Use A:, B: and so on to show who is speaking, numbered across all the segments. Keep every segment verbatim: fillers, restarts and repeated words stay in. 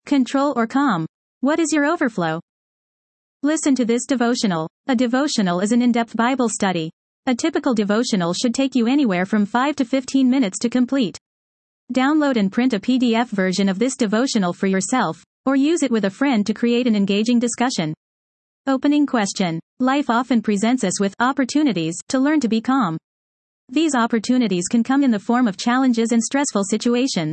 A: Control or calm? What is your overflow? Listen to this devotional. A devotional is an in-depth Bible study. A typical devotional should take you anywhere from five to fifteen minutes to complete. Download and print a P D F version of this devotional for yourself, or use it with a friend to create an engaging discussion. Opening question. Life often presents us with opportunities to learn to be calm. These opportunities can come in the form of challenges and stressful situations.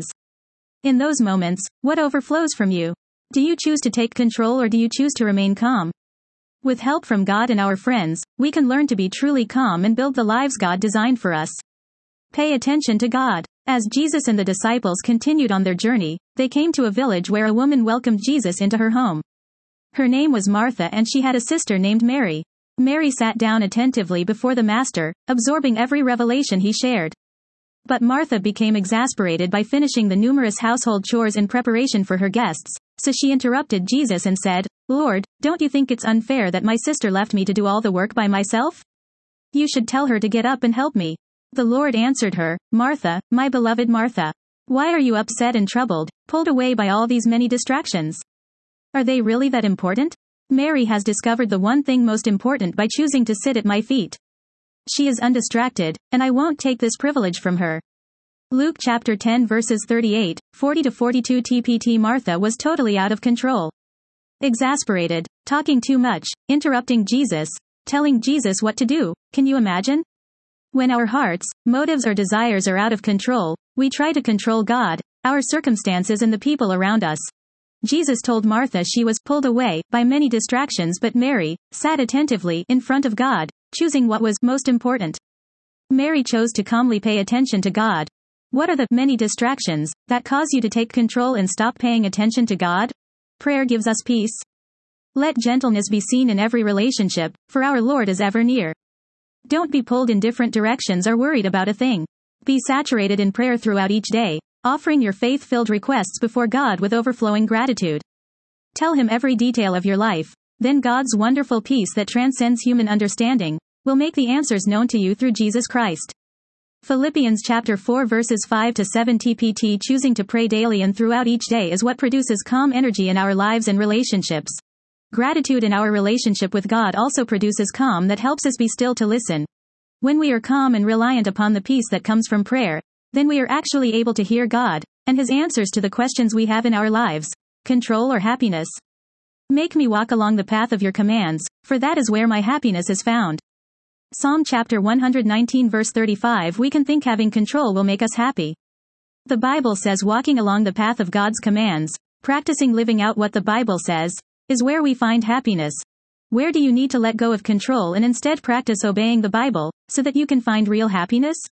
A: In those moments, what overflows from you? Do you choose to take control or do you choose to remain calm? With help from God and our friends, we can learn to be truly calm and build the lives God designed for us. Pay attention to God. As Jesus and the disciples continued on their journey, they came to a village where a woman welcomed Jesus into her home. Her name was Martha and she had a sister named Mary. Mary sat down attentively before the Master, absorbing every revelation he shared. But Martha became exasperated by finishing the numerous household chores in preparation for her guests, so she interrupted Jesus and said, "Lord, don't you think it's unfair that my sister left me to do all the work by myself? You should tell her to get up and help me." The Lord answered her, "Martha, my beloved Martha, why are you upset and troubled, pulled away by all these many distractions? Are they really that important? Mary has discovered the one thing most important by choosing to sit at my feet. She is undistracted, and I won't take this privilege from her." Luke chapter ten verses thirty-eight, forty to forty-two T P T. Martha was totally out of control. Exasperated, talking too much, interrupting Jesus, telling Jesus what to do. Can you imagine? When our hearts, motives or desires are out of control, we try to control God, our circumstances and the people around us. Jesus told Martha she was pulled away by many distractions, but Mary sat attentively in front of God, choosing what was most important. Mary chose to calmly pay attention to God. What are the many distractions that cause you to take control and stop paying attention to God? Prayer gives us peace. Let gentleness be seen in every relationship, for our Lord is ever near. Don't be pulled in different directions or worried about a thing. Be saturated in prayer throughout each day, offering your faith-filled requests before God with overflowing gratitude. Tell Him every detail of your life. Then God's wonderful peace that transcends human understanding will make the answers known to you through Jesus Christ. Philippians chapter four verses five to seven T P T. Choosing to pray daily and throughout each day is what produces calm energy in our lives and relationships. Gratitude in our relationship with God also produces calm that helps us be still to listen. When we are calm and reliant upon the peace that comes from prayer, then we are actually able to hear God and His answers to the questions we have in our lives. Control or happiness? Make me walk along the path of your commands, for that is where my happiness is found. Psalm chapter one hundred nineteen verse thirty-five. We can think having control will make us happy. The Bible says walking along the path of God's commands, practicing living out what the Bible says, is where we find happiness. Where do you need to let go of control and instead practice obeying the Bible, so that you can find real happiness?